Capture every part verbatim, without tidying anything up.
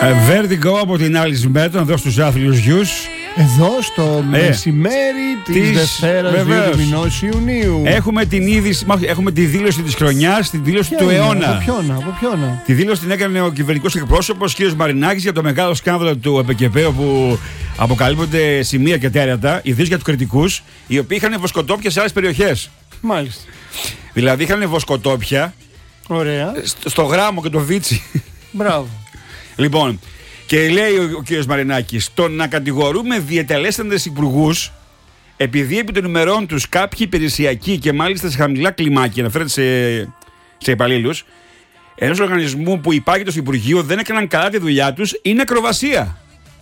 Vertigo από την Alice Merton εδώ στους άθλιους γιους. Εδώ στο ε, μεσημέρι της, της Δευτέρας δύο μηνός Ιουνίου. Έχουμε την είδηση, έχουμε τη δήλωση της χρονιάς, την δήλωση Ποια του είναι, αιώνα. Από ποιον, από ποιον. Τη δήλωση την έκανε ο κυβερνητικός εκπρόσωπος κ. Μαρινάκης για το μεγάλο σκάνδαλο του ΕΠΚΕ, όπου αποκαλύπτονται σημεία και τέρατα, ιδίως για τους κριτικούς, οι οποίοι είχαν βοσκοτόπια σε άλλες περιοχές. Μάλιστα. Δηλαδή είχαν βοσκοτόπια. Ωραία. Στο Γράμμο και το Βίτσι. Μπράβο. Λοιπόν, και λέει ο, ο κ. Μαρινάκης, το να κατηγορούμε διετελέσθεντες υπουργούς επειδή επί των ημερών τους κάποιοι υπηρεσιακοί και μάλιστα σε χαμηλά κλιμάκια, αναφέρεται σε, σε υπαλλήλους ενός οργανισμού που υπάγεται στο Υπουργείο, δεν έκαναν καλά τη δουλειά τους, είναι ακροβασία.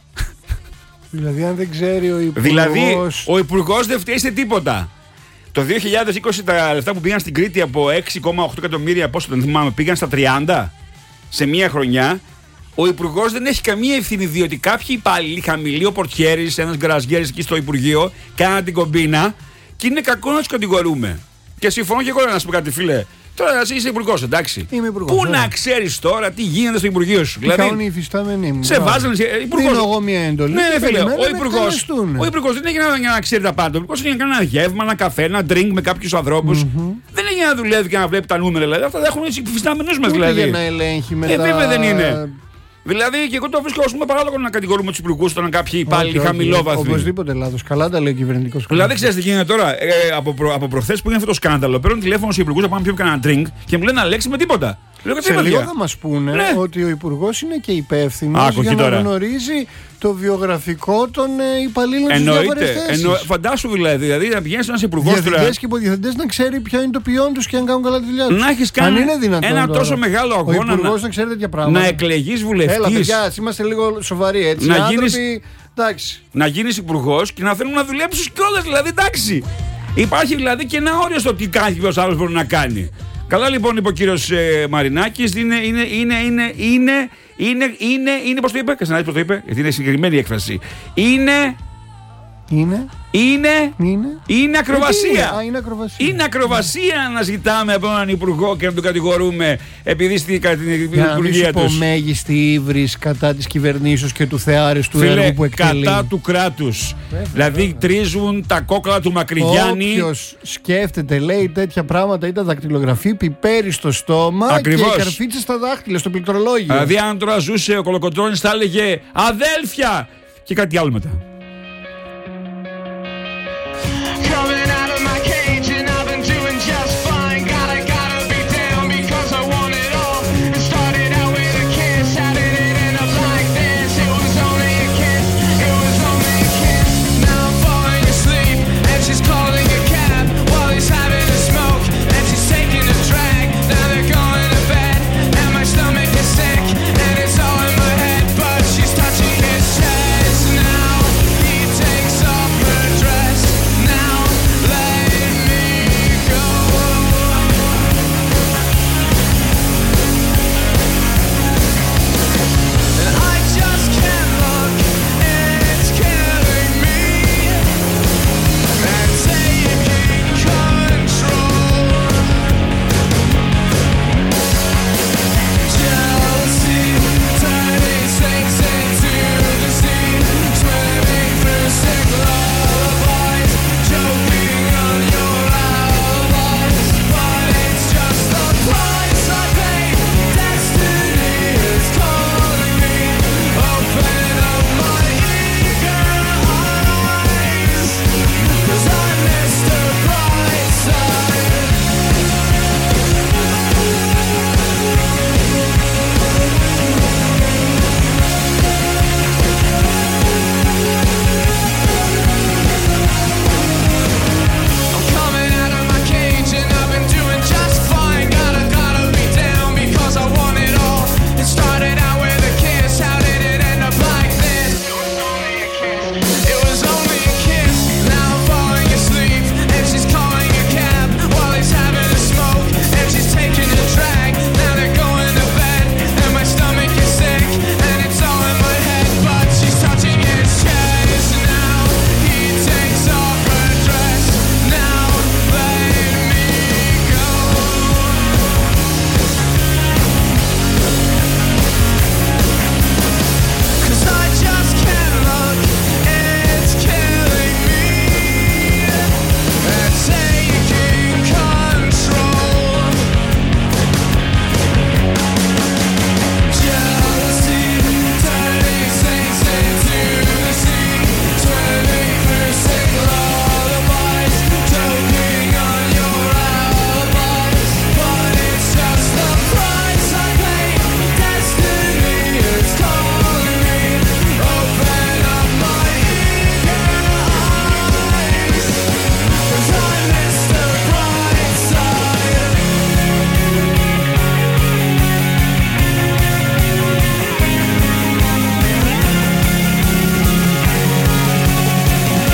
Δηλαδή, αν δεν ξέρει ο υπουργός. Δηλαδή, ο υπουργός δεν φταίει σε τίποτα. Το δύο χιλιάδες είκοσι τα λεφτά που πήγαν στην Κρήτη από έξι κόμμα οκτώ εκατομμύρια, πόσο δεν θυμάμαι, πήγαν στα τριάντα σε μία χρονιά. Ο υπουργός δεν έχει καμία ευθύνη, διότι κάποιοι υπάλληλοι, χαμηλοί, ο πορτιέρης, ένας γκραζιέρης εκεί στο Υπουργείο, κάναν την κομπίνα και είναι κακό να τους κατηγορούμε. Και συμφωνώ και εγώ να σου πω κάτι, φίλε. Τώρα εσύ είσαι υπουργός, εντάξει. Είμαι υπουργός. Πού να ξέρεις τώρα τι γίνεται στο Υπουργείο σου. Τι δηλαδή, κάνουν οι υφιστάμενοι μου. Σε βάζανε. Δίνω εγώ μια έντολη. Ναι, φίλε. Ο υπουργός, ο υπουργός δεν έγινε για να ξέρει τα πάντα. Ο υπουργός έγινε να κάνει ένα γεύμα, ένα καφέ, ένα drink με κάποιους ανθρώπους. Mm-hmm. Δεν έγινε να δουλεύει και να βλέπει τα νούμερα. Δηλαδή. Αυτά τα έχουν οι υφιστάμενους μας δηλαδή. Για να ελέγχει μετά. Ε, βέβαια δεν είναι. Δηλαδή και εγώ το βρίσκω ως πούμε παράλογο να κατηγορούμε τους υπουργούς όταν κάποιοι υπάλληλοι okay, χαμηλόβαθμοι. Οπωσδήποτε λάθος. Καλά τα λέει ο κυβερνητικός. Δηλαδή ξέρεις τι γίνεται τώρα. Ε, από, προ, από προχθές που έγινε αυτό το σκάνδαλο, παίρνουν τηλέφωνο στους υπουργούς να πάνε πιούν κανένα drink και μου λένε Αλέξη με τίποτα. Λέω, σε λίγο θα μας πούνε ναι. ότι ο υπουργός είναι και υπεύθυνος για να γνωρίζει το βιογραφικό των ε, υπαλλήλων στις διάφορες θέσεις. Εννο, φαντάσου δηλαδή, δηλαδή να πηγαίνεις ένας υπουργός. Διευθυντές και υποδιευθυντές να ξέρει ποιο είναι το ποιόν τους και αν κάνουν καλά τη δουλειά τους. Να έχεις κάνει ένα τώρα, τόσο μεγάλο αγώνα. Ο υπουργός να, να ξέρει τέτοια πράγματα. Να εκλεγείς βουλευτής. Έλα, παιδιά, είμαστε λίγο σοβαροί έτσι. Να άνθρωποι, γίνεις, να γίνεις υπουργός και να θέλουν να δουλέψεις κιόλας, δηλαδή εντάξει. Υπάρχει δηλαδή και ένα όριο στο τι κάνει και ποιος άλλος μπορεί να κάνει. Καλά λοιπόν είπε ο κύριος ε, Μαρινάκης, είναι, είναι, είναι, είναι, είναι, είναι, είναι, είναι, πώς το είπε, κασανάδεις πώς το είπε, γιατί είναι συγκεκριμένη έκφραση. Είναι, είναι, είναι, είναι, είναι ακροβασία. Α, είναι ακροβασία. Είναι ακροβασία να ζητάμε από έναν υπουργό και να τον κατηγορούμε επειδή στην υπουργεία τους. Μέγιστη ύβρις κατά της κυβερνήσεως και του θεάριστου του έργου που εκτελεί. Κατά του κράτους. Βέβαια, δηλαδή βέβαια. Τρίζουν τα κόκκαλα του Μακρυγιάννη. Όποιος σκέφτεται, λέει τέτοια πράγματα ή τα δακτυλογραφεί, πιπέρι στο στόμα. Ακριβώς. Και καρφίτσε στα δάχτυλα, στο πληκτρολόγιο. Δηλαδή, αν τώρα ζούσε ο Κολοκοτρώνης, θα έλεγε αδέλφια και κάτι άλλο μετά.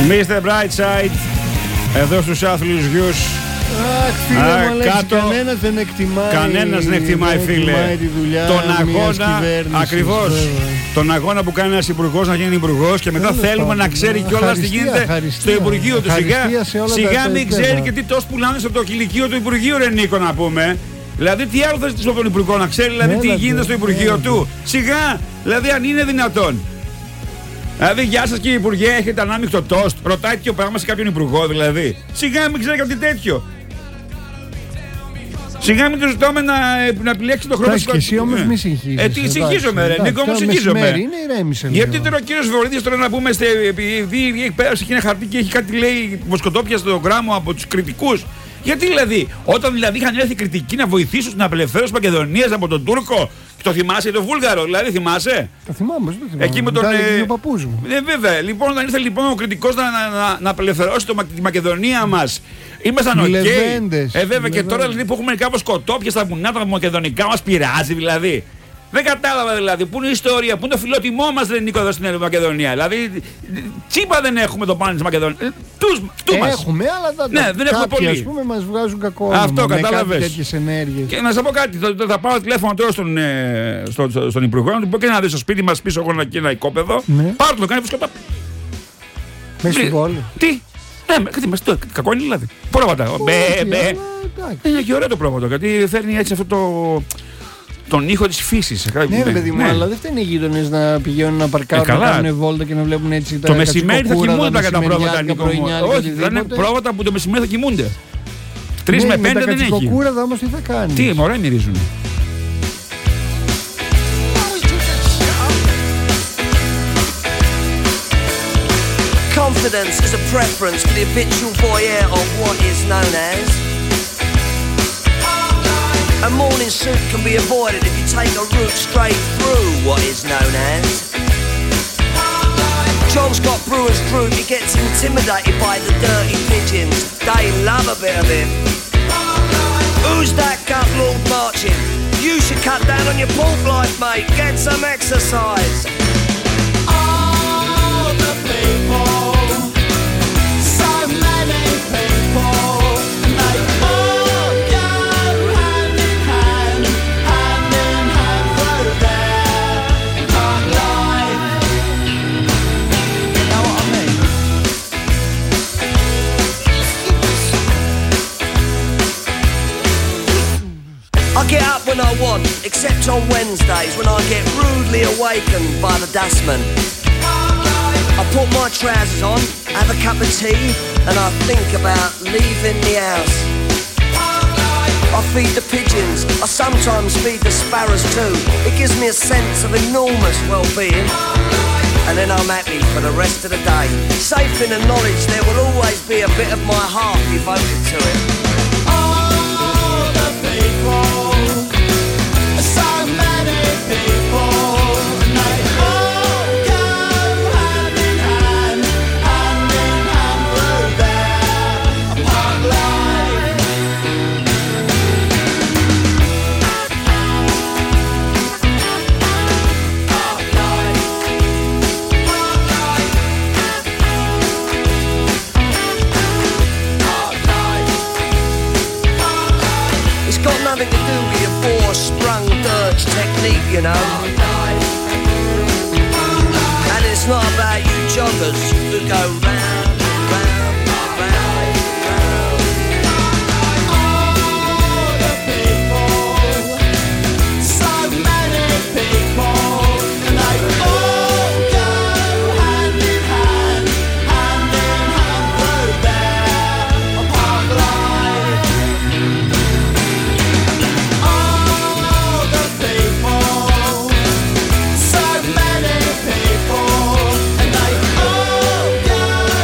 μίστερ Brightside, εδώ στους άθλιους γιους. Αχ, φίλε μου, κάτω, κανένας δεν εκτιμάει. Κανένας δεν εκτιμάει, φίλε. Τη δουλειά τον αγώνα, ακριβώς. Τον αγώνα που κάνει ένας υπουργός να γίνει υπουργός και μετά θέλουμε πάνω, να ξέρει κιόλας τι γίνεται χαριστία, στο Υπουργείο του. Σιγά, σιγά μην ξέρει και τι τόσο πουλάνε στο κηλικείο του Υπουργείου, ρε Νίκο, να πούμε. Δηλαδή, τι άλλο θα ζητήσω από τον Υπουργό να ξέρει, δηλαδή, ναι, τι γίνεται στο Υπουργείο ναι, του. Σιγά, δηλαδή, αν είναι δυνατόν. Δηλαδή, γεια σας κύριε Υπουργέ, έχετε ανάμεικτο τόστ. Ρωτάει τέτοιο πράγμα σε κάποιον Υπουργό, δηλαδή. Σιγά μην ξέρει κάτι τέτοιο. Σιγά μην το ζητάμε να, να επιλέξει το χρόνο του. Και εσύ όμως μη συγχύζεσαι. Ε, τι συγχύζομαι, ρε. Νίκο, όμως συγχύζομαι. Είναι ηρέμησε. Γιατί τώρα ο κύριος Βορύδης τώρα να πούμε, επειδή έχει πέρασει και ένα χαρτί και έχει κάτι λέει βοσκοτόπια στο γράμμο από τους κριτικούς. Γιατί δηλαδή, όταν δηλαδή είχαν έρθει κριτικοί να βοηθήσουν στην απελευθέρωση της Μακεδονίας από τον Τούρκο, το θυμάσαι τον Βούλγαρο, δηλαδή θυμάσαι. Το θυμάμαι, το θυμάμαι. Εκεί με τον. Ε, ο παππούς μου. Ε, βέβαια. Λοιπόν, όταν ήρθε λοιπόν ο κριτικός να, να, να απελευθερώσει το, τη Μακεδονία μας, ήμασταν οκ. Okay. Ε, βέβαια και τώρα δηλαδή, που έχουμε κάπως σκοτόπια στα βουνά τα μακεδονικά, μας πειράζει δηλαδή. Δεν κατάλαβα δηλαδή πού είναι η ιστορία, πού είναι το φιλότιμό μας, δεν Νίκο, εδώ στην Μακεδονία. Δηλαδή, τσίπα δεν έχουμε το πάνω της Μακεδονίας. Ε, τους, του μας. Έχουμε, αλλά τα, ναι, δεν έχουμε πολύ. Ας πούμε, μας βγάζουν κακό όνομα. Αυτό κατάλαβες. Τέτοιες ενέργειες. Και να σας πω κάτι, θα, θα πάω τηλέφωνο τώρα στον, ε, στο, στο, στον Υπουργό να του πω και να δει στο σπίτι μας πίσω εγώ ένα, ένα οικόπεδο. Ναι. Πάρ' το, κάνει φουσκωτά. Μέσα στην πόλη. Τι. Ναι, κάτι μας το κακό είναι δηλαδή. Πρόβατα. Μπε, μπε. Είναι και ωραίο το πρόβατο γιατί φέρνει έτσι αυτό το. Τον ήχο της φύσης. Ναι, ρε παιδί μου, αλλά δεν φταίνει οι γείτονες να πηγαίνουν να παρκάρουν, ε, να κάνουν βόλτα και να βλέπουν έτσι τα. Το μεσημέρι θα κοιμούνται κατά πρόβατα, Νίκο. Όχι, θα είναι πρόβατα που το μεσημέρι θα κοιμούνται. Τρεις με πέντε δεν έχει. Τα κακοκούραδα όμως τι θα κάνει. Τι, μωρά μυρίζουν. Confidence is a preference for the habitual voyeur of what is known as. A morning suit can be avoided if you take a route straight through what is known as. John Scott Brewer's group, he gets intimidated by the dirty pigeons. They love a bit of him. Who's that gut lord marching? You should cut down on your pork life, mate. Get some exercise. All the people. I get up when I want, except on Wednesdays when I get rudely awakened by the dustman. I put my trousers on, have a cup of tea, and I think about leaving the house. I feed the pigeons, I sometimes feed the sparrows too. It gives me a sense of enormous well-being. And then I'm happy for the rest of the day, safe in the knowledge there will always be a bit of my heart devoted to it. All the people. So many people, and they all go hand in hand, hand in hand through their park life. Park life. Park life. Park life. Park life. It's got nothing to do with your four-sprung dirge technique, you know. And it's not about you joggers who go round, round, round, round. All the people, so many people, and they all go hand in hand, hand in hand through their park life. All the people, so many people, and they all go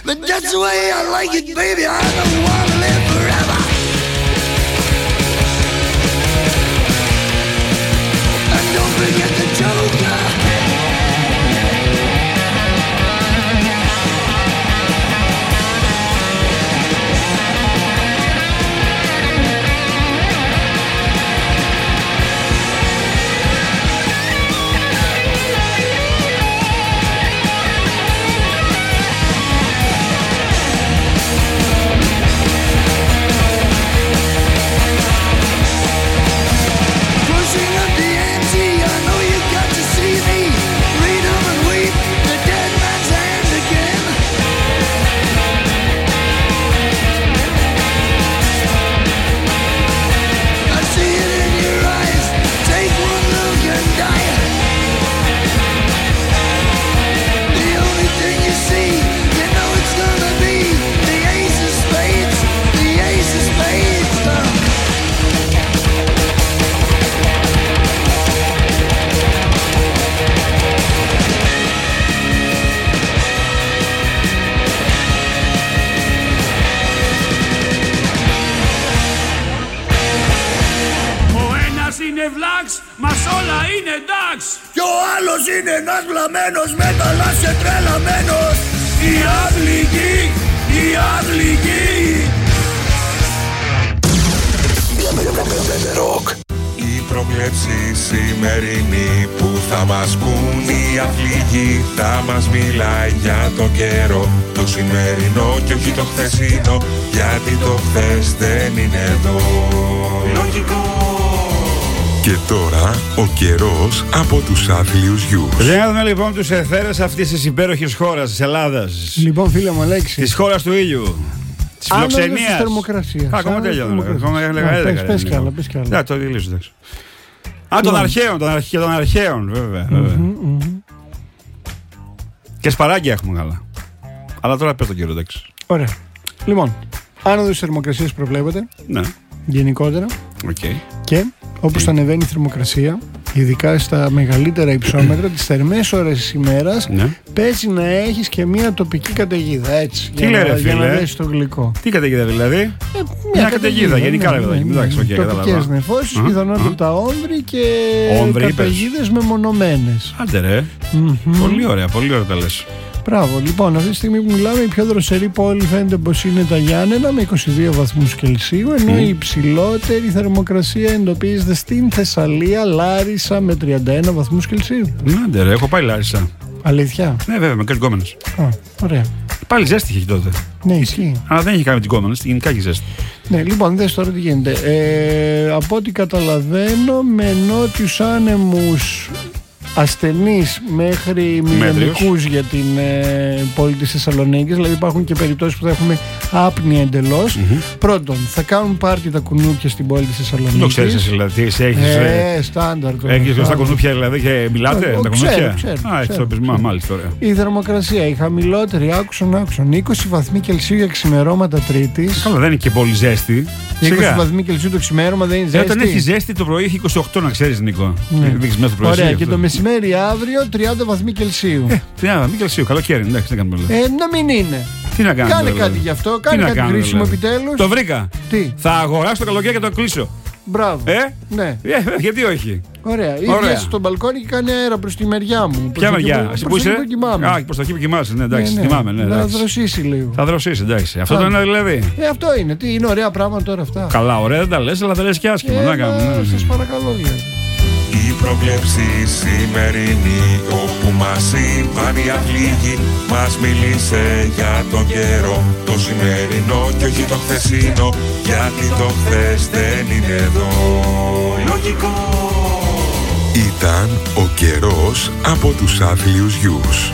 but that's the way I like it, baby. I don't wanna live forever. And don't forget the Joker. Είναι ένας βλαμμένος με τα λάσια τρελαμένος. Η αυλική, η αυλική. Η προβλέψη σημερινή που θα μας πουν οι αθλητικοί. Θα μας μιλάει για το καιρό, το σημερινό και όχι το χθεσινό. Γιατί το χθες δεν είναι εδώ. Λογικό. Και τώρα ο καιρός από τους άθλιους γιους. Για να δούμε λοιπόν τους εθέρες αυτής της υπέροχης χώρας της Ελλάδας. Λοιπόν, φίλε μου, Αλέξη. Της χώρας του ήλιου. Της φιλοξενίας. Της θερμοκρασίας. Ακόμα τελειώνω. Πες κι άλλα, πες κι άλλα. Ναι, το δηλήσω, εντάξει. Α, των αρχαίων, και των αρχαίων, βέβαια. Και σπαράγγια έχουμε καλά. Αλλά τώρα πες τον καιρό, εντάξει. Ωραία. Λοιπόν, άνοδος της θερμοκρασίας προβλέπεται. Ναι. Γενικότερα. Okay. Και όπως θα ανεβαίνει η θερμοκρασία, ειδικά στα μεγαλύτερα υψόμετρα, τις θερμές ώρες της ημέρας, ναι, παίζει να έχεις και μια τοπική καταιγίδα. Έτσι. Τι λέει, ρε φίλε, για να δέσεις το γλυκό. Τι καταιγίδα δηλαδή? Ε, μια, μια καταιγίδα, γενικά ναι, ναι, ναι, ναι, ναι. Τοπικές νεφώσεις, πιθανότατα όμβρι και καταιγίδες μεμονωμένες. Άντε ρε. Mm-hmm. Πολύ ωραία, πολύ ωραία τα λες. Μπράβο, λοιπόν, αυτή τη στιγμή που μιλάμε, η πιο δροσερή πόλη φαίνεται πως είναι τα Γιάννενα με είκοσι δύο βαθμούς Κελσίου, ενώ mm. η υψηλότερη θερμοκρασία εντοπίζεται στην Θεσσαλία, Λάρισα με τριάντα ένα βαθμούς Κελσίου. Ναι, ρε, έχω πάει Λάρισα. Αλήθεια? Ναι, βέβαια, με κάτι κόμενες. Α, ωραία. Πάλι ζέστη είχε τότε. Ναι, ισχύει. Αλλά δεν είχε κάνει την κόμενες, γενικά έχει ζέστη. Ναι, λοιπόν, δες τώρα τι γίνεται. Ε, από ό,τι καταλαβαίνω, με νότιους άνεμους ασθενείς μέχρι μηδενικούς για την ε, πόλη της Θεσσαλονίκης. Δηλαδή υπάρχουν και περιπτώσεις που θα έχουμε άπνοια εντελώς. Mm-hmm. Πρώτον, θα κάνουν πάρτι τα κουνούπια στην πόλη της Θεσσαλονίκης. Το ξέρεις εσύ δηλαδή, εσύ έχεις ε, στάνταρ, έχεις στα κουνούπια δηλαδή και μιλάτε ο, τα ξέρω, κουνούπια. Ξέρω, Α, ξέρω, ξέρω, ξέρω. Μάλιστα, ωραία. Η θερμοκρασία, η χαμηλότερη, άκουσον, άκουσον, είκοσι βαθμοί Κελσίου για ξημερώματα Τρίτης. Καλά, δεν είναι και πολύ ζέστη. είκοσι βαθμοί Κελσίου το ξημέρωμα δεν είναι ζέστη. Όταν έχει ζέστη το πρωί έχει είκοσι οκτώ, να ξέρεις, Νίκο. Ωραία, και το μεσημέρι αύριο τριάντα βαθμοί Κελσίου. Ε, τριάντα βαθμοί Κελσίου, καλοκαίρι, εντάξει, δεν κάνουμε ε, να μην είναι. Τι να κάνουμε. Κάνε κάτι γι' αυτό, κάνε κάτι κάνουμε, χρήσιμο δηλαδή. Επιτέλους. Το βρήκα. Τι. Θα αγοράσω το καλοκαίρι και το κλείσω. Μπράβο. Ε, ναι. Ε, γιατί όχι. Ωραία. Ήρθε στο μπαλκόνι και κάνει αέρα προς τη μεριά μου. Ποια μεριά, εσύ που είσαι? Α, προς τα εκεί που κοιμάσαι, ναι, εντάξει, ναι, ναι. Θυμάμαι, ναι, θα δροσίσει λίγο. Θα δροσίσει, εντάξει. Αυτό το είναι δηλαδή. Ε, αυτό είναι. Τι είναι ωραία πράγματα τώρα αυτά. Καλά, ωραία δεν τα λες, αλλά τα λες και άσχημα. Να κάνουμε. Σας παρακαλώ, δηλαδή. Η προβλέψη σημερινή, όπου μας είπαν οι αθλητικοί, μας μίλησε για τον καιρό, το σημερινό και όχι το χθεσινό, γιατί το χθες δεν είναι εδώ. Λογικό. Ήταν ο καιρός από τους άθλιους γιους.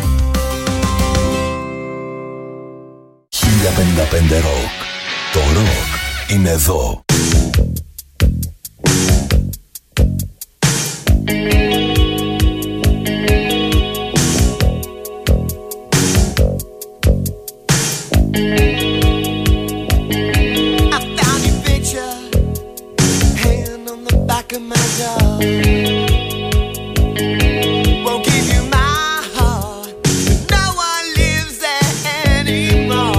χίλια πενήντα πέντε ροκ. Το ροκ είναι εδώ. Won't give you my heart, but no one lives there anymore.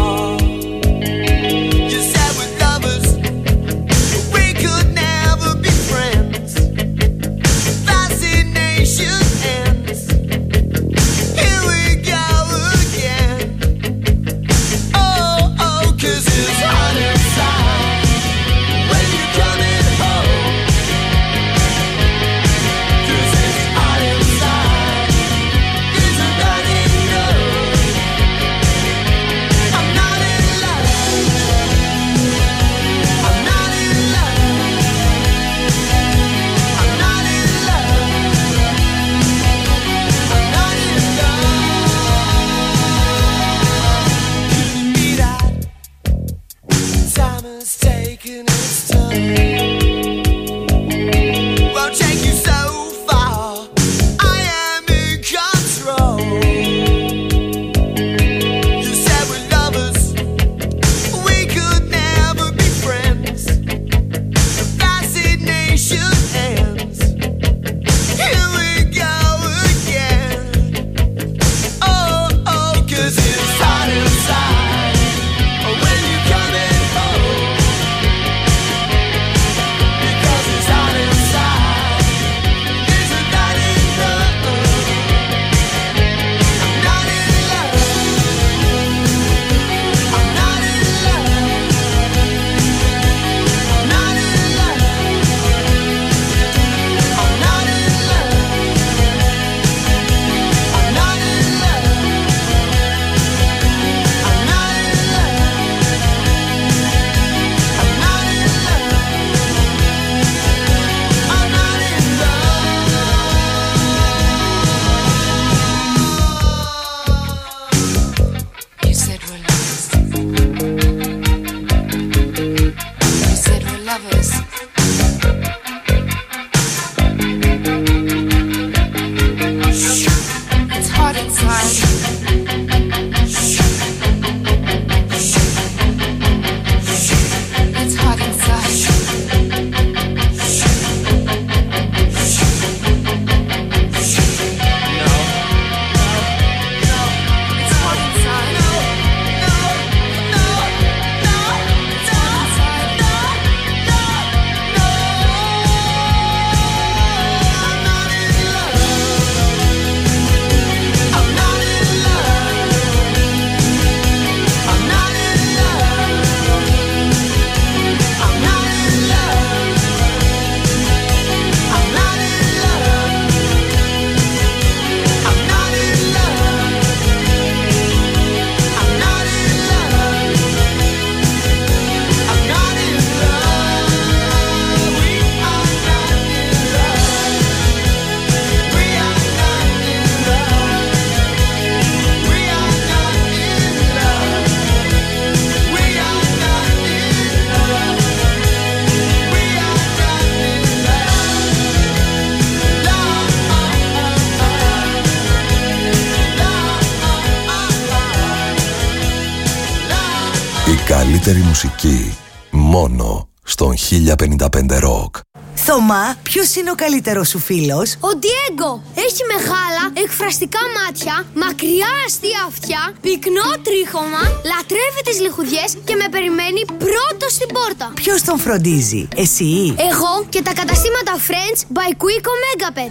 καλύτερη μουσική μόνο στον χίλια πενήντα πέντε Rock. Θωμά, ποιος είναι ο καλύτερος σου φίλος? Ο Ντιέγκο. Έχει μεγάλα, εκφραστικά μάτια, μακριά αστεία αυτιά, πυκνό τρίχωμα, λατρεύει τις λιχουδιές και με περιμένει πρώτο στην πόρτα. Ποιος τον φροντίζει, εσύ? Εγώ και τα καταστήματα Friends by Quico Megapet.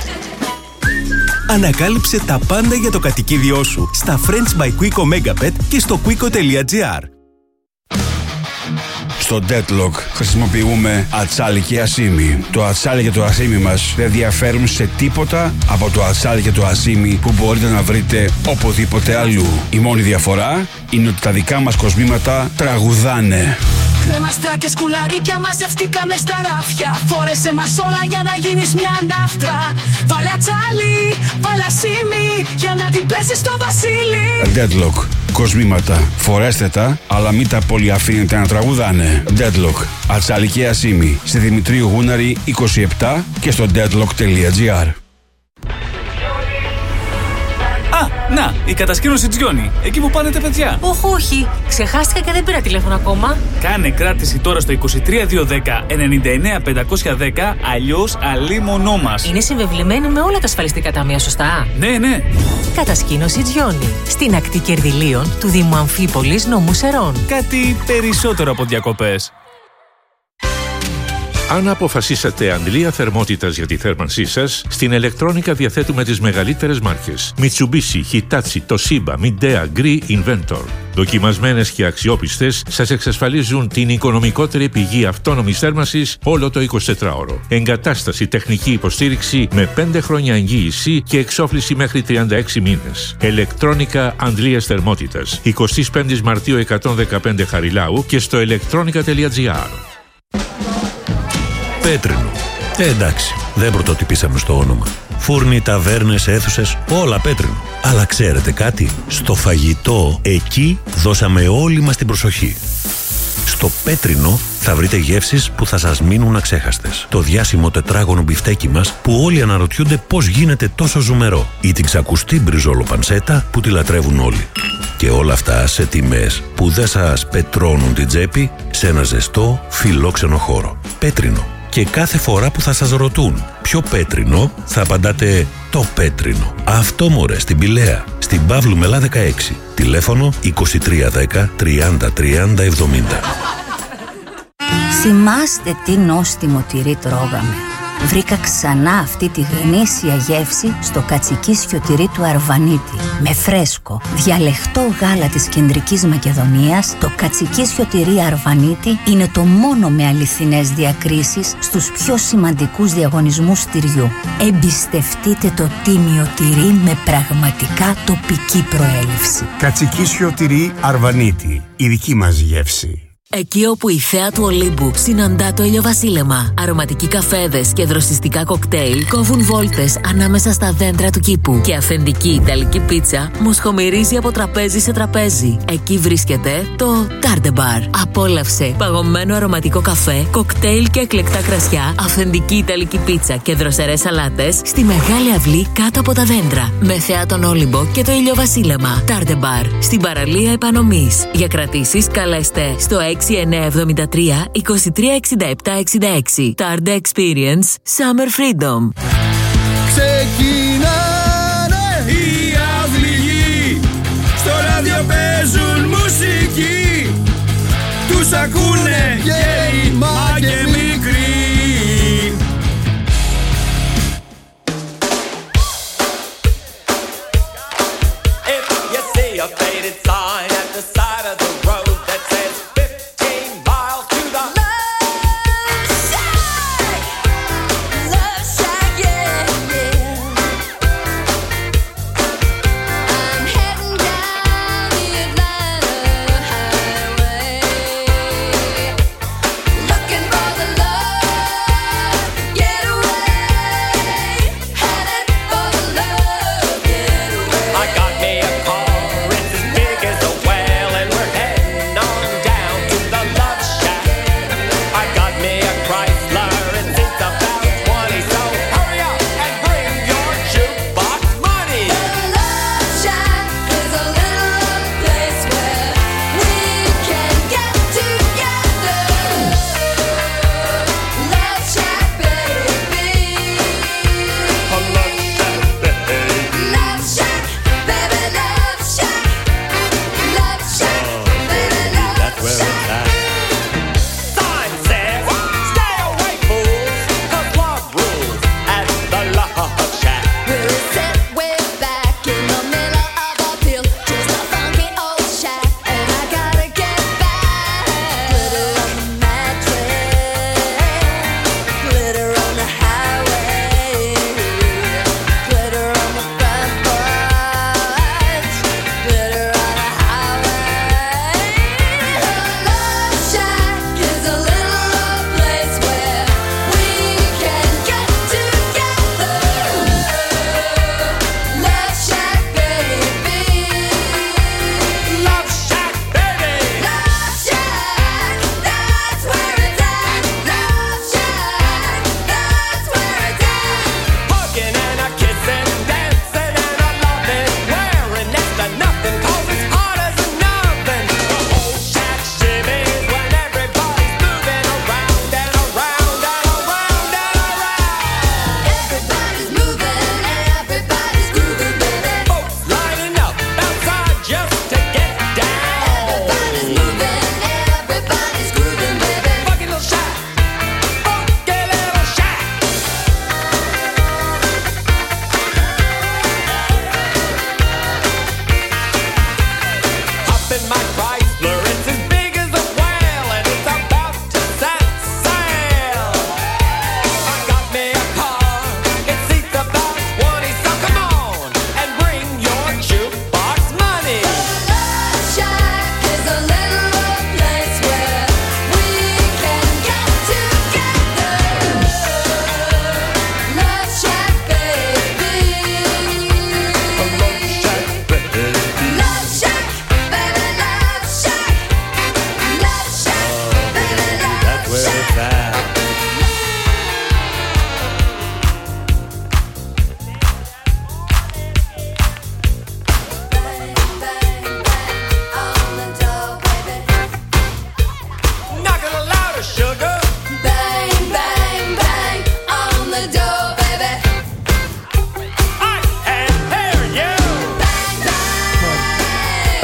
Ανακάλυψε τα πάντα για το κατοικίδιό σου στα Friends by Quico Megapet και στο quico τελεία gr. Στο Deadlock χρησιμοποιούμε ατσάλι και ασίμι. Το ατσάλι και το ασίμι μας δεν διαφέρουν σε τίποτα από το ατσάλι και το ασίμι που μπορείτε να βρείτε οπουδήποτε αλλού. Η μόνη διαφορά είναι ότι τα δικά μας κοσμήματα τραγουδάνε. Κρέμαστα και σκουλαρίκια μαζευτήκαμε στα ράφια. Φόρεσε μας όλα για να γίνεις μια ναύτρα. Βάλε ατσάλι, βάλε ασίμι για να την πέσεις στο βασίλι. Deadlock. Κοσμήματα. Φορέστε τα, αλλά μην τα πολύ αφήνετε να τραγουδάνε. Deadlock. Ατσάλι και ασίμι. Στη Δημητρίου Γούναρη είκοσι επτά και στο deadlock τελεία gr. Α, να, η κατασκήνωση Τζιόνι. Εκεί που πάνε τα παιδιά. Όχι, όχι. Ξεχάστηκα και δεν πήρα τηλέφωνο ακόμα. Κάνε κράτηση τώρα στο είκοσι τρία διακόσια δέκα ενενήντα εννέα πεντακόσια δέκα, αλλιώς αλίμονό μας. Είναι συμβεβλημένη με όλα τα ασφαλιστικά ταμεία, σωστά? Ναι, ναι. Κατασκήνωση Τζιόνι. Στην ακτή Κερδυλίων του Δήμου Αμφίπολης, νομού Σερών. Κάτι περισσότερο από διακοπές. Αν αποφασίσατε αντλία θερμότητας για τη θέρμανσή σας, στην ηλεκτρόνικα διαθέτουμε τις μεγαλύτερες μάρκες Mitsubishi, Hitachi, Toshiba, Midea, Gree, Inventor. Δοκιμασμένες και αξιόπιστες, σας εξασφαλίζουν την οικονομικότερη πηγή αυτόνομης θέρμανσης όλο το εικοσιτετράωρο. Εγκατάσταση, τεχνική υποστήριξη με πέντε χρόνια εγγύηση και εξόφληση μέχρι τριάντα έξι μήνες. Ηλεκτρόνικα αντλίας θερμότητας. εικοστή πέμπτη Μαρτίου εκατόν δεκαπέντε Χαριλάου και στο electronica τελεία gr. Πέτρινο. Ε, εντάξει, δεν πρωτοτυπήσαμε στο όνομα. Φούρνοι, ταβέρνες, αίθουσες, όλα πέτρινο. Αλλά ξέρετε κάτι? Στο φαγητό, εκεί δώσαμε όλη μας την προσοχή. Στο Πέτρινο θα βρείτε γεύσεις που θα σας μείνουν αξέχαστες. Το διάσημο τετράγωνο μπιφτέκι μας που όλοι αναρωτιούνται πώς γίνεται τόσο ζουμερό. Ή την ξακουστή μπριζόλο πανσέτα που τη λατρεύουν όλοι. Και όλα αυτά σε τιμές που δεν σας πετρώνουν την τσέπη σε ένα ζεστό, φιλόξενο χώρο. Πέτρινο. Και κάθε φορά που θα σας ρωτούν ποιο πέτρινο, θα απαντάτε το Πέτρινο. Αυτό μωρέ, στην Πηλαία, στην Παύλου Μελά δεκαέξι. Τηλέφωνο είκοσι τρία δέκα τριάντα τριάντα εβδομήντα. Θυμάστε τι νόστιμο τυρί τρώγαμε? Βρήκα ξανά αυτή τη γνήσια γεύση στο κατσικίσιο τυρί του Αρβανίτη. Με φρέσκο, διαλεχτό γάλα της Κεντρικής Μακεδονίας, το κατσικίσιο τυρί Αρβανίτη είναι το μόνο με αληθινές διακρίσεις στους πιο σημαντικούς διαγωνισμούς τυριού. Εμπιστευτείτε το τίμιο τυρί με πραγματικά τοπική προέλευση. Κατσικίσιο τυρί Αρβανίτη, η δική μας γεύση. Εκεί όπου η θέα του Ολύμπου συναντά το ηλιοβασίλεμα, αρωματικοί καφέδες και δροσιστικά κοκτέιλ κόβουν βόλτες ανάμεσα στα δέντρα του κήπου και αυθεντική ιταλική πίτσα μοσχομυρίζει από τραπέζι σε τραπέζι. Εκεί βρίσκεται το Tarde Bar. Απόλαυσε παγωμένο αρωματικό καφέ, κοκτέιλ και εκλεκτά κρασιά, αυθεντική ιταλική πίτσα και δροσερές σαλάτες στη μεγάλη αυλή κάτω από τα δέντρα. Με θέα τον Όλυμπο και το ηλιοβασίλεμα. Tarde Bar. Στην παραλία Επανομής. Για κρατήσεις καλέστε στο έξι εννέα εβδομήντα τρία είκοσι τρία εξήντα επτά εξήντα έξι. Tarde Experience Summer Freedom. Ξεκινάνε οι αυληγοί, στο ράδιο παίζουν μουσική, τους ακούνε γέροι μα και μικροί. If you see a faded sign at the side of the road that says fifteen miles to the love shack, love shack, yeah, yeah. I'm heading down the Atlanta highway, looking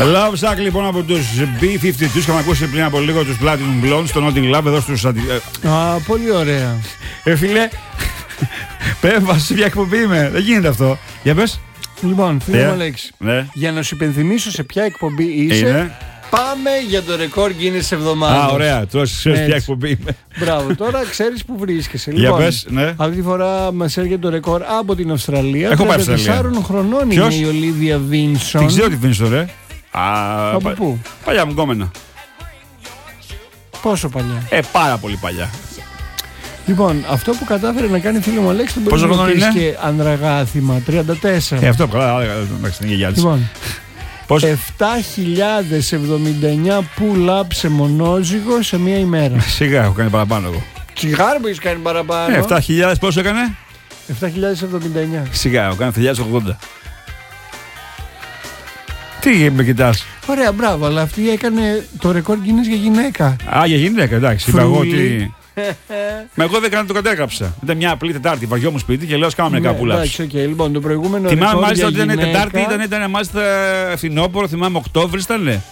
Love Shack λοιπόν από τους μπι φιφτί τού. Είχαμε ακούσει πριν από λίγο τους Platinum Blondes στο Notting Lab εδώ στους. Α, πολύ ωραία. Ε, φίλε, πέφα σε ποια εκπομπή είμαι. Δεν γίνεται αυτό. Για πες. Λοιπόν, φίλε Yeah. μου Αλέξη, Ναι. για να σου υπενθυμίσω σε ποια εκπομπή είσαι, Είναι. πάμε για το ρεκόρ Guinness εβδομάδας. Α, ωραία. Τώρα ξέρεις ποια εκπομπή είμαι. Μπράβο, τώρα ξέρεις που βρίσκεσαι. Για Λοιπόν, πες, ναι. αυτή τη φορά μας έρχεται το ρεκόρ από την Αυστραλία. Έχω πάει Αυστραλία. τεσσάρων χρονών Ποιος? είναι η Ολίβια Βίνσον. Την ξέρω τη Βίνσον, ρε. Α, Από πα- πού? Παλιά μου γκόμενα. Πόσο παλιά? Ε, πάρα πολύ παλιά. Λοιπόν, αυτό που κατάφερε να κάνει φίλο μου Αλέξη τον Πόσο μπορεί να χρονών πεις είναι? και ανδραγάθημα, τριάντα τέσσερα. Ε, αυτό καλά, εντάξει, την γιαγιά της. Λοιπόν, Πώς? επτά χιλιάδες εβδομήντα εννιά pull-up σε μονόζυγο σε μία ημέρα. Σιγά, έχω κάνει παραπάνω εγώ. Τσιγάρο που έχεις κάνει παραπάνω. Ε, επτά χιλιάδες πόσο έκανε? επτά χιλιάδες εβδομήντα εννιά. Σιγά, έχω κάνει επτά χιλιάδες ογδόντα. Τι με κοιτάς? Ωραία, μπράβο, αλλά αυτή έκανε το ρεκόρ Guinness για γυναίκα. Α, για γυναίκα, εντάξει. Είπα εγώ Φρούλη. ότι. Μα εγώ δεν έκανα, το κατέγραψα. Ήταν μια απλή Τετάρτη, βαριόμουν σπίτι και λέω: ας κάνουμε μερικά Ναι, πουλάψη. εντάξει, οκ. Λοιπόν, το προηγούμενο Θυμάμαι ρεκόρ μάλιστα για ότι ήταν γυναίκα- Τετάρτη, ήταν, ήταν μάλιστα φθινόπωρο, θυμάμαι Οκτώβρη ήταν.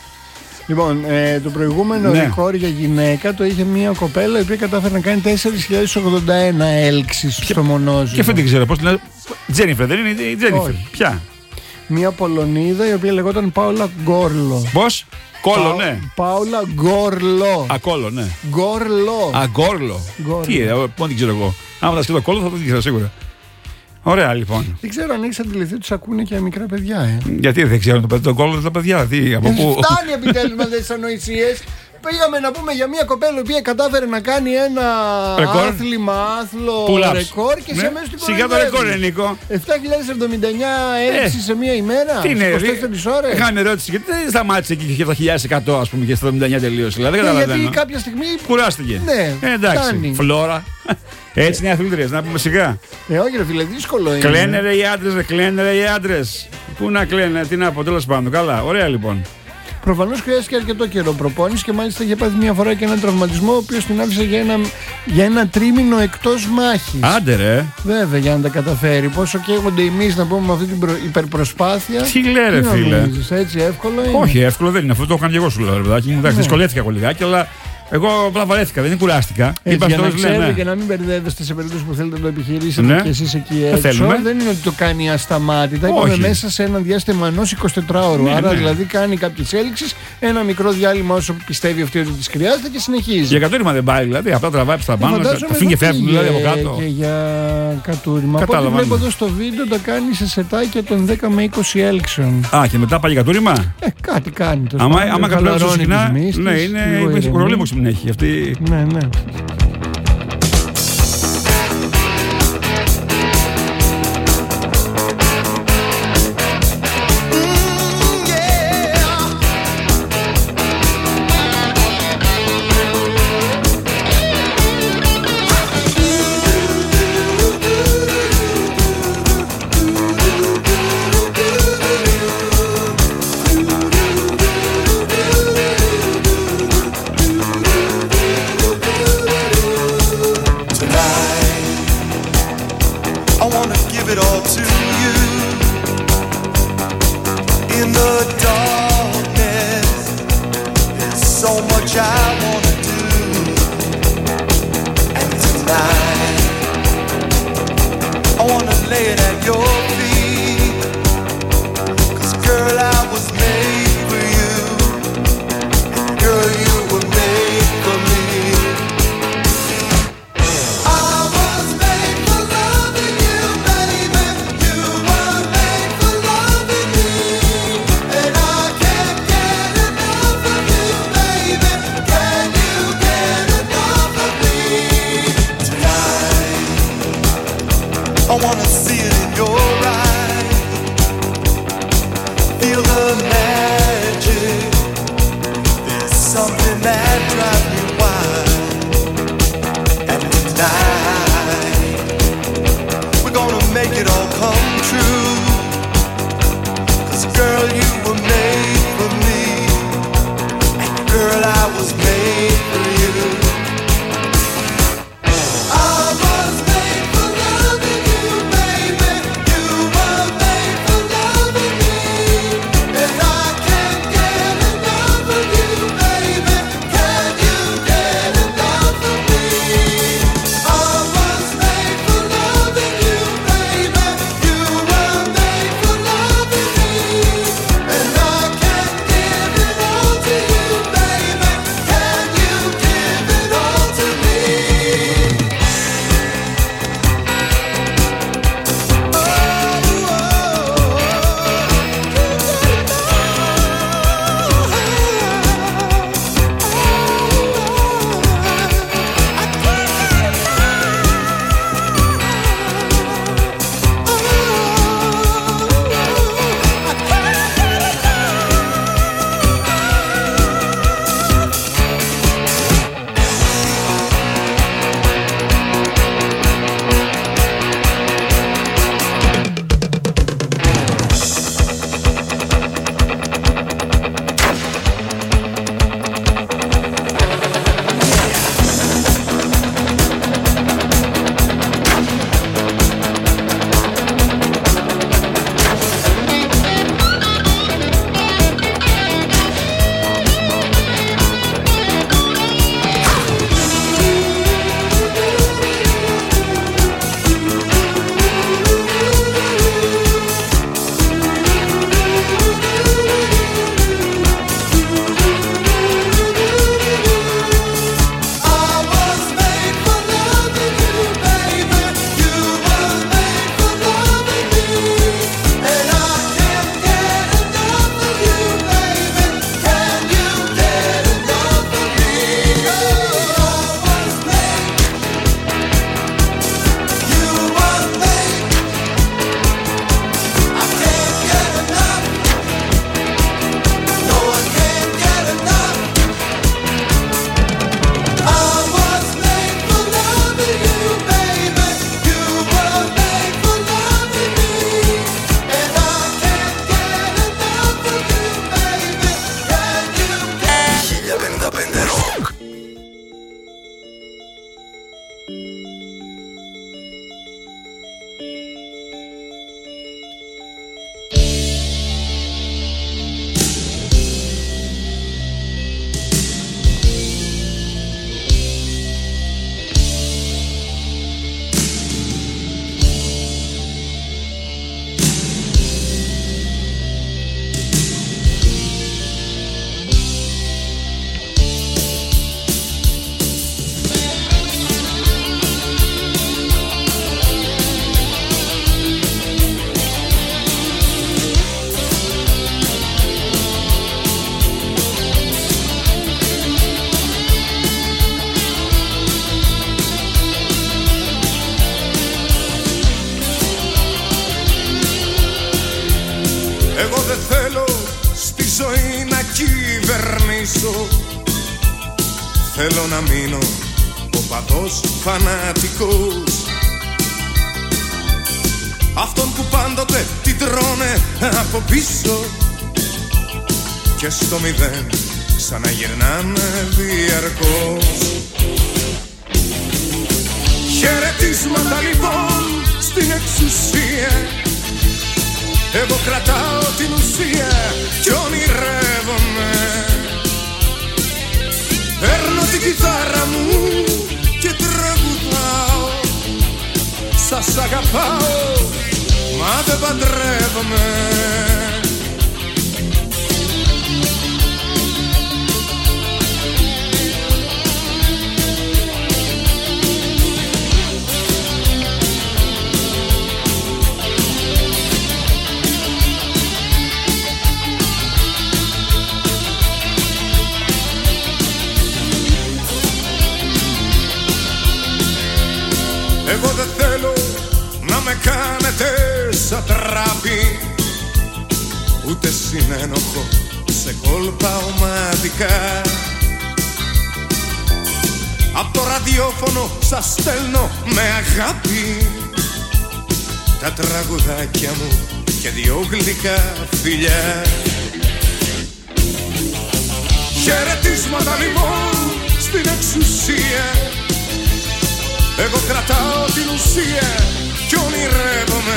Λοιπόν, ε, το προηγούμενο Ναι. ρεκόρ για γυναίκα το είχε μια κοπέλα η οποία κατάφερε να κάνει τέσσερις χιλιάδες ογδόντα ένα έλξεις στο μονόζυγο. Και αυτή δεν ξέρω πώ την. Τζένιφερ, δεν είναι η Τζένιφερ. Όχι. Ποια? Μια Πολωνίδα η οποία λεγόταν Πάουλα Γκόρλο. Πώ? Κόλλο, Πα- ναι. Πάουλα Γκόρλο. Α, κόλλο, ναι. Γκόρλο. Α, γκόρλο. Γκόρλο. Τι, ε, πού την ξέρω εγώ. Άμα θα σκεφτώ κόλλο θα το ήξερα σίγουρα. Ωραία, λοιπόν. Δεν ξέρω αν έχεις αντιληφθεί ότι σ' ακούνε και μικρά παιδιά, ε. Γιατί δεν ξέρω το παιδί, το κόλλο δεν τα παιδιά. Τι, από Δεν πού. φτάνει επιτέλους με αυτές τις ανοησίες. Πήγαμε να πούμε για μια κοπέλα η οποία κατάφερε να κάνει ένα Ρεκόρ. άθλημα, άθλο Pull-ups. ρεκόρ και Ναι. σε μέσα του Σιγά το ρεκόρ είναι, Νίκο. επτά χιλιάδες εβδομήντα εννιά έλξεις σε μία ημέρα. Τι είναι, είκοσι τέσσερις ώρες. Είχαμε μια ερώτηση, γιατί δεν σταμάτησε εκεί και είχε το χιλιάδες εκατό, α πούμε, και στο εβδομήντα εννιά τελείωσε. Δηλαδή, δεν Ναι, καταλαβαίνω. γιατί κάποια στιγμή. Κουράστηκε. Ναι, Ε, εντάξει. φτάνει. Φλόρα. Έτσι είναι οι αθλήτριες, να πούμε σιγά. Ε, όχι, ρε φίλε, δύσκολο είναι. Κλαίνε ρε οι άντρες, ρε, κλαίνε ρε οι άντρες. Πού να κλαίνε, τι να πω, τέλος πάντων. Καλά, ωραία λοιπόν. Προφανώς χρειάστηκε αρκετό καιρό προπόνηση και μάλιστα είχε πάθει μια φορά και έναν τραυματισμό ο οποίος την άφησε για ένα, για ένα τρίμηνο εκτός μάχης. Άντε ρε. Βέβαια, για να τα καταφέρει. Πόσο καίγονται εμείς να πούμε με αυτή την προ... υπερπροσπάθεια. Τι λέει, ρε, φίλε. νομίζεις, έτσι εύκολο είναι. Όχι, εύκολο δεν είναι. Αυτό το έκανα και εγώ σου λέω, ρε παιδάκι μου. Εντάξει, Ναι. δυσκολεύτηκα εγώ λιγάκι, αλλά εγώ απλά βαρέθηκα, δεν κουράστηκα. Έτσι, Είπα για στο να τέλος, ναι, ξέρετε ναι. και να μην μπερδεύεστε σε περίπτωση που θέλετε να το επιχειρήσετε Ναι. και εσείς εκεί Δεν έξω. θέλουμε. Δεν είναι ότι το κάνει ασταμάτητα. Είπαμε Όχι. μέσα σε ένα διάστημα ενός εικοσιτετράωρου. Ναι, Άρα ναι. δηλαδή κάνει κάποιες έλξεις, ένα μικρό διάλειμμα όσο πιστεύει αυτή ότι τις χρειάζεται και συνεχίζει. Για κατούριμα δεν πάει, δηλαδή. Απλά τραβάει προς τα πάνω, Φαντάζομαι τα φύγε εδώ φεύγουν δηλαδή από πήγε κάτω. Και για κατούριμα. Από ό,τι Κατάλαβα, βλέπω ναι. εδώ στο βίντεο τα κάνει σε σετάκια των δέκα με είκοσι έλξεων. Α, και μετά πάει για κατούριμα. Ε, κάτι κάνει το Άμα, σπίτι, άμα χαλαρώνει κατουρέψω συχνά. τις μύστες, Ναι, είναι. λίγο Είναι ηρεμεί. προβλήμα που έχει αυτή. Ναι, ναι. I wanna give it all to you. In the darkness, there's so much I wanna do. And tonight, I wanna lay it at your feet. 'Cause girl, I was made for you. And girl, you were made for me. I was made for loving you, baby. You were made for loving me, and I can't get enough of you, baby. Can you get enough of me tonight? I wanna see it in your eyes, feel the magic. There's something that drives me wild. And tonight, we're gonna make it all come true. 'Cause girl, you were made for me. And girl, I was made for you. I was made for loving you, baby. You were made for loving me. And I can't πίσω. Θέλω να μείνω οπαδός φανατικός, αυτόν που πάντοτε την τρώνε από πίσω και στο μηδέν ξαναγυρνάνε διαρκώς. Χαιρετίσματα λοιπόν στην εξουσία, εγώ κρατάω την ουσία κι ονειρεύομαι. Παίρνω την κιθάρα μου και τραγουδάω, σας αγαπάω μα δεν παντρεύομαι. Εγώ δεν θέλω να με κάνετε σατράπη, ούτε συνένοχο σε κόλπα ομαδικά. Απ' το ραδιόφωνο σας στέλνω με αγάπη τα τραγουδάκια μου και δυο γλυκά φιλιά. Χαιρετίσματα λοιπόν στην εξουσία, εγώ κρατάω την ουσία κι ονειρεύομαι.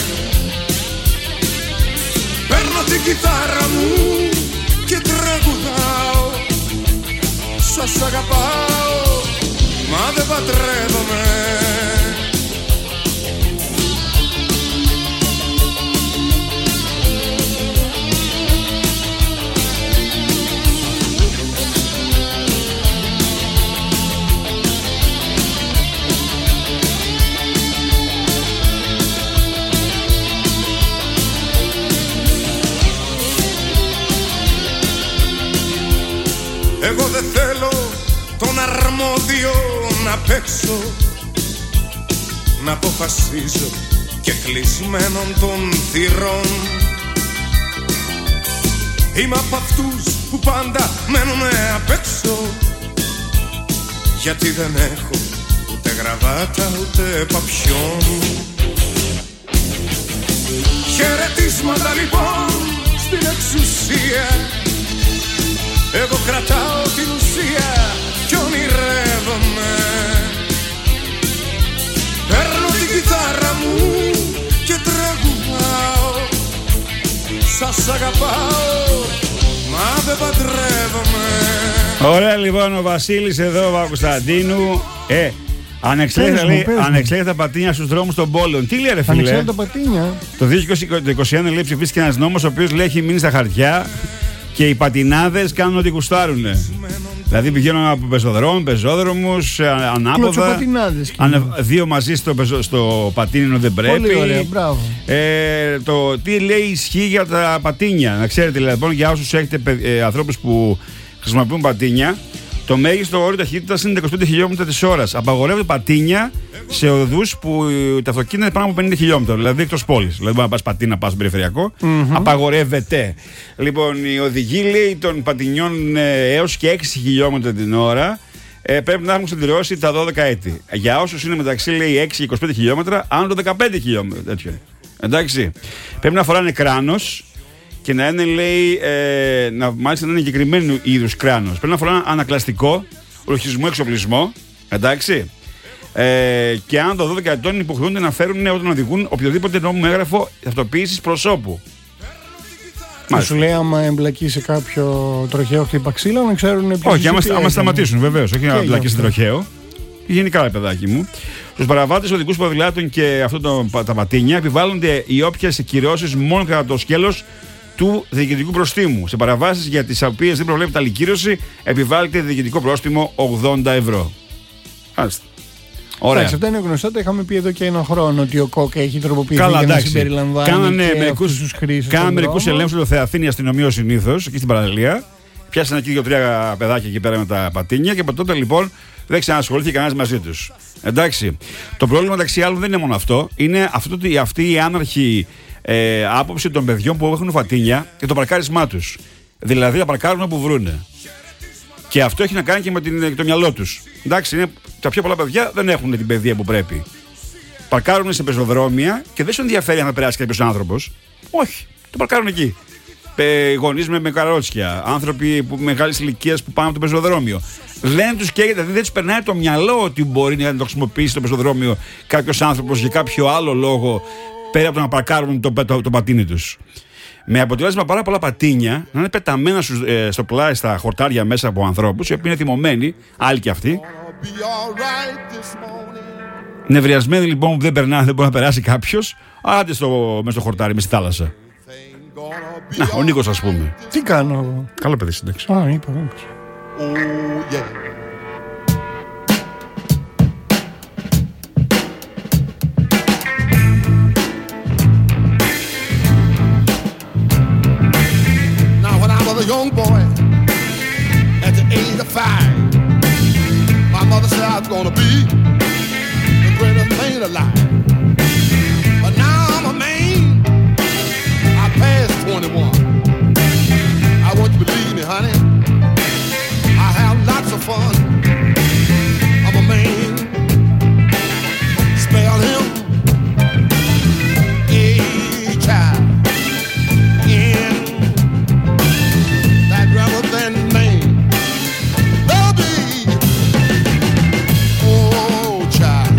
Παίρνω την κιθάρα μου και τραγουδάω, σας αγαπάω μα δεν παντρεύομαι. Εγώ δεν θέλω τον αρμόδιο να παίξω, να αποφασίζω και κλεισμένων των θυρών. Είμαι απ' αυτούς που πάντα μένουνε απ' έξω, γιατί δεν έχω ούτε γραβάτα ούτε παπιόν. Χαιρετίσματα λοιπόν στην εξουσία, εγώ κρατάω την ουσία κι ονειρεύομαι. Παίρνω την κιθάρα μου και τραγουδάω, σας αγαπάω μα δεν παντρεύομαι. Ωραία λοιπόν, ο Βασίλης εδώ, ο Κωνσταντίνου. Ε, ανεξέλεγκτα, λέει, ανεξέλεγκτα πατίνια στους δρόμους των πόλεων. Τι λέει ρε φίλε? Ανεξέλεγκτα πατίνια. Το δύο χιλιάδες είκοσι ένα λέει ψηφίστηκε ένας νόμος ο οποίος λέει έχει μείνει στα χαρτιά και οι πατινάδες κάνουν ό,τι γουστάρουνε. Δηλαδή πηγαίνουν από πεζοδρόμους, πεζόδρομους, ανάποδα. Ανε, δύο μαζί στο, πεζο, στο πατίνι δεν πρέπει. Πολύ ωραία, μπράβο. Ε, το τι λέει ισχύει για τα πατίνια. Να ξέρετε λοιπόν, για όσους έχετε ε, ανθρώπους που χρησιμοποιούν πατίνια, το μέγιστο όριο ταχύτητας είναι είκοσι πέντε χιλιόμετρα την ώρα. Απαγορεύεται πατίνια σε οδούς που τα αυτοκίνητα είναι πάνω από πενήντα χιλιόμετρα, δηλαδή εκτός πόλης. Δηλαδή, μπορεί να πας πατίνα, πας στον περιφερειακό. Mm-hmm. Απαγορεύεται. Λοιπόν, η οδηγή λέει των πατινιών ε, έως και έξι χιλιόμετρα την ώρα ε, πρέπει να έχουν συντηρώσει τα δώδεκα έτη. Για όσους είναι μεταξύ λέει έξι και είκοσι πέντε χιλιόμετρα, άνω το δεκαπέντε χιλιόμετρα. Τέτοιο. Εντάξει. Πρέπει να φοράνε κράνος και να είναι, λέει, ε, να, μάλιστα να είναι εγκεκριμένου είδους κράνος. Πρέπει να φοράνε ανακλαστικό, ορχισμό, εξοπλισμό. Εντάξει. Ε, και αν το δώδεκα ετών υποχρεούνται να φέρουν όταν οδηγούν οποιοδήποτε νόμιμο έγγραφο ταυτοποίησης προσώπου. Μα σου λέει, άμα εμπλακεί σε κάποιο τροχαίο χτύπα ξύλα, να ξέρουν ποιο. Όχι, άμα, άμα σταματήσουν, βεβαίως. Όχι να εμπλακεί σε τροχαίο. Γενικά, ρε παιδάκι μου. Στους παραβάτες οδικούς ποδηλάτων και αυτό το, τα πατίνια επιβάλλονται οι όποιες κυρώσεις μόνο κατά το σκέλος του διοικητικού προστίμου. Σε παραβάσεις για τις οποίες δεν προβλέπεται άλλη κύρωση, επιβάλλεται διοικητικό πρόστιμο ογδόντα ευρώ. Άλιστα. Ωραία. Εντάξει, αυτά είναι γνωστά, τα είχαμε πει εδώ και ένα χρόνο ότι ο ΚΟΚ έχει τροποποιηθεί. Καλά, για εντάξει. να συμπεριλαμβάνει. Κάνανε μερικούς ελέγχους στο Θεαθήνια αστυνομία συνήθως, εκεί στην παραλία. Πιάσανε εκεί δύο-τρία παιδάκια εκεί πέρα με τα πατίνια και από τότε λοιπόν δεν ξανασχολήθηκε κανένας μαζί τους. Εντάξει. Το πρόβλημα μεταξύ άλλων δεν είναι μόνο αυτό. Είναι αυτό, αυτή η άναρχη ε, άποψη των παιδιών που έχουν πατίνια και το παρκάρισμά τους. Δηλαδή θα παρκάρουν όπου βρούνε. Και αυτό έχει να κάνει και με την, το μυαλό τους. Εντάξει, είναι, τα πιο πολλά παιδιά δεν έχουν την παιδεία που πρέπει. Παρκάρουν σε πεζοδρόμια και δεν σου ενδιαφέρει αν θα περάσει κάποιος άνθρωπος. Όχι, το παρκάρουν εκεί. Ε, γονείς με, με καρότσια, άνθρωποι που, μεγάλης ηλικίας που πάνε από το πεζοδρόμιο. Δεν τους καίγεται, δηλαδή δεν τους περνάει το μυαλό ότι μπορεί να το χρησιμοποιήσει το πεζοδρόμιο κάποιος άνθρωπος για κάποιο άλλο λόγο πέρα από το να παρκάρουν το, το, το, το πατίνι τους. Με αποτέλεσμα πάρα πολλά πατίνια να είναι πεταμένα στο, ε, στο πλάι στα χορτάρια μέσα από ανθρώπους οι οποίοι είναι θυμωμένοι, άλλοι και αυτοί. Νευριασμένοι λοιπόν που δεν περνάνε, δεν μπορεί να περάσει κάποιος. Άντε στο, μέσα στο χορτάρι, μέσα στη θάλασσα. Να, ο Νίκος ας πούμε. Τι κάνω εγώ? Καλό παιδί, σύνταξη. Α, είπα, είπα. A young boy at the age of five, my mother said I was gonna be the greatest man alive. But now I'm a man, I passed twenty-one. I want you to believe me, honey, I have lots of fun. I'm a man, spell him A child. Rather than man, baby, oh child,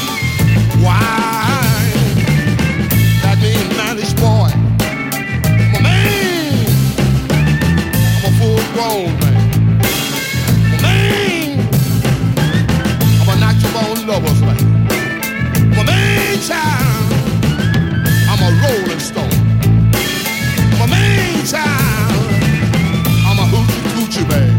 why that mean manish boy? I'm a man, I'm a full grown man. I'm a man, I'm a natural born lover's man. I'm a man, child, I'm a rolling stone. I'm a man, child. Gucci bag.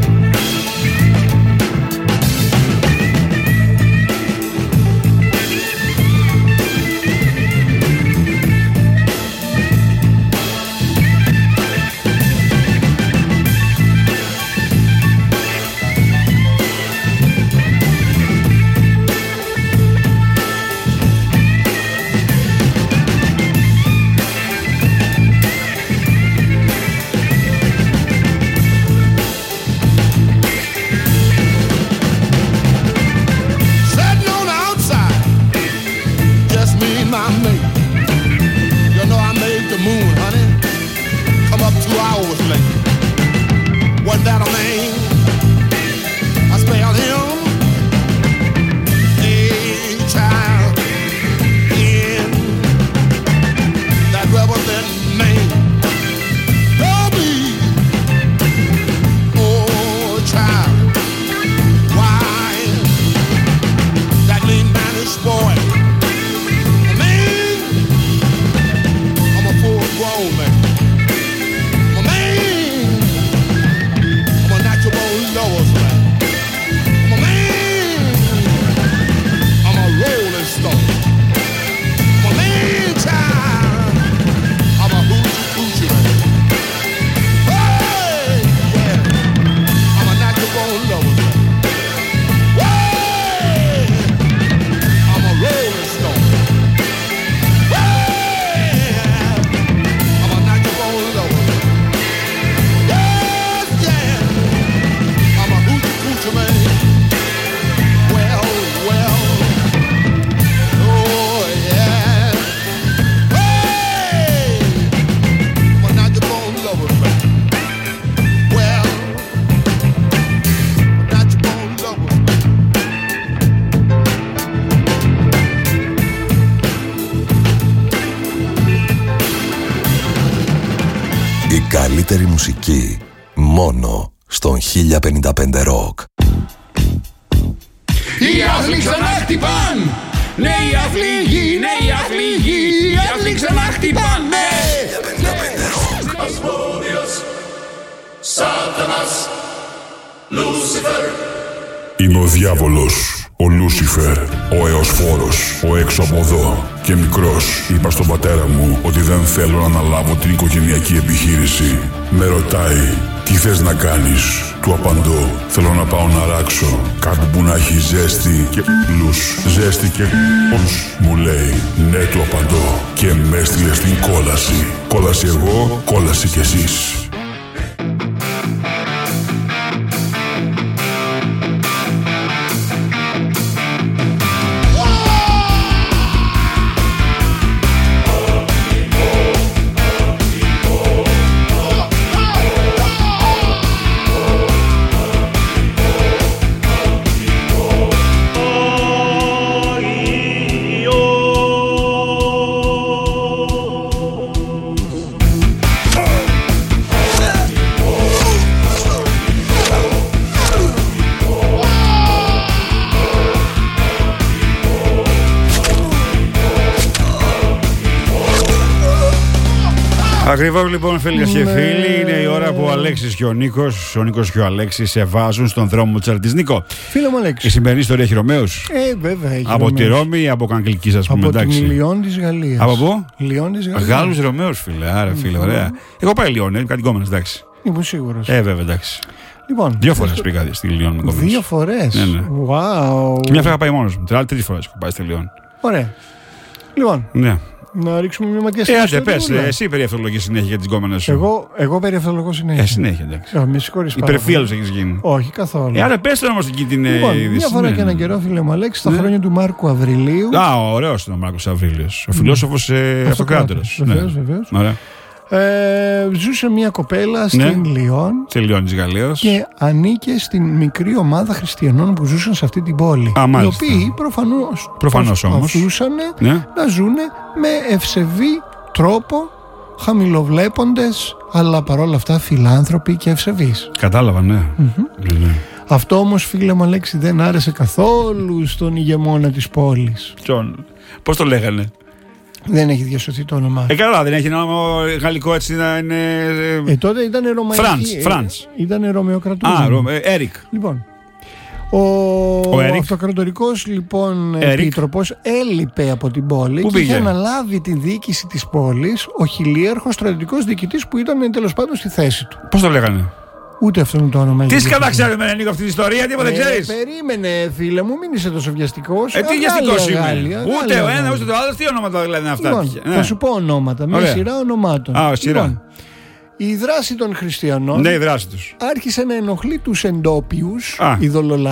Καλύτερη μουσική μόνο στον χίλια πενήντα πέντε Rock. Οι άθλοι ξανά χτυπάν! Ναι, οι αθλήγοι, ναι, οι αθλήγοι, οι άθλοι ξανά χτυπάν! Ναι! χίλια πενήντα πέντε Rock. Ασμόδιος, Σάτανας, Λούσιφερ. Είναι ο διάβολος, ο Λούσιφερ, ο Εωσφόρος, ο έξω από εδώ. Και μικρός είπα στον πατέρα μου ότι δεν θέλω να αναλάβω την οικογενειακή επιχείρηση. Με ρωτάει, τι θες να κάνεις? Του απαντώ, θέλω να πάω να ράξω κάπου που να έχει ζέστη και πλούς. Ζέστη και πλούς, μου λέει. Ναι, του απαντώ και με έστειλε στην κόλαση. Κόλαση εγώ, κόλαση κι εσείς. Ακριβώς λοιπόν, φίλοι και φίλοι, είναι η ώρα που ο Αλέξης και ο Νίκος, ο Νίκος και ο Αλέξης σε βάζουν στον δρόμο της Αρτής. Νίκο, φίλε μου Αλέξη, η σημερινή ιστορία έχει Ρωμαίους? Ε, βέβαια έχει. Από τη Ρώμη ή από Κανκλικής, ας πούμε? Από εντάξει. την Λιόν της Γαλλίας. Από πού? Λιόν της Γαλλίας. Γάλλους Ρωμαίους, φίλε. Άρα, φίλε, Mm-hmm. ωραία. Εγώ πάει Λιόν, είμαι κάτι κόμενος, εντάξει. Ήμουν σίγουρος. Ε, βέβαια, εντάξει. Λοιπόν, δύο φορές πήγα στη Λιόν με κόμενος. Δύο φορές. Ναι, ναι. Wow. Και μια φορά πάει μόνος μου. Τρεις τρεις φορές έχω πάει στη Λιόν. Ωραία. Λοιπόν. Ναι. Να ρίξουμε μια ματιά στην ε, ιστορία. πες, ε, εσύ περιευθολογείς συνέχεια για τις γκόμενες σου. Εγώ, εγώ περιευθολογώ συνέχεια. Ε, συνέχεια, εντάξει. Ε, με συγχωρείς πάρα πολύ. Υπερφύαλος έχεις γίνει. Όχι, καθόλου. Ε, άρα πες όμως εκεί την λοιπόν, είδηση. μια φορά ναι. και έναν καιρό, φίλε μου Αλέξη, στα ναι. χρόνια του Μάρκου Αβριλίου. Α, ωραίος είναι ο Μάρκος Αβρίλιος. Ο φιλόσοφος ε, αυτοκράτορας. Βεβαίως, βεβαίως. Ωραία. Ε, ζούσε μια κοπέλα στην ναι. Λιόν. Στη Λιόν της Γαλλίας. Και ανήκε στην μικρή ομάδα χριστιανών που ζούσαν σε αυτή την πόλη. Α, οι οποίοι προφανώς, προφανώς όμως ναι. να ζουν με ευσεβή τρόπο, χαμηλοβλέποντες, αλλά παρόλα αυτά φιλάνθρωποι και ευσεβείς. Κατάλαβα, ναι. Mm-hmm. ναι, ναι. Αυτό όμως, φίλε μου Αλέξη, δεν άρεσε καθόλου στον ηγεμόνα της πόλης. Ποιον? Πώς το λέγανε? Δεν έχει διασωθεί το όνομά. Ε, καλά, δεν έχει ένα γαλλικό έτσι να είναι. Ε, τότε ήταν ρωμαϊκή. Φραντς, Φραντς. Ήταν ρωμαιοκρατούμενο. Α, Ρωμ, ε, Έρικ. Λοιπόν. Ο, ο αυτοκρατορικός λοιπόν επίτροπος έλειπε από την πόλη. Πού και πήγε? Είχε αναλάβει τη διοίκηση της πόλης ο χιλίαρχος στρατιωτικός διοικητής που ήταν τέλος πάντων στη θέση του. Πώς το λέγανε? Ούτε αυτό είναι το όνομα. Τι σκατά ξέρουμε, Νίκο, αυτή την ιστορία, τίποτα δεν ξέρεις? Περίμενε, φίλε μου, μην είσαι τόσο βιαστικός. Ε, τι βιαστικός είμαι? Ούτε ο ένα, ούτε το άλλο. Τι ονόματα λένε αυτά? Λοιπόν, ναι. Θα σου πω ονόματα, μια σειρά ονομάτων. Α, σειρά. Λοιπόν, η δράση των χριστιανών, ναι, η δράση τους, άρχισε να ενοχλεί τους εντόπιους, ειδωλολάτρες.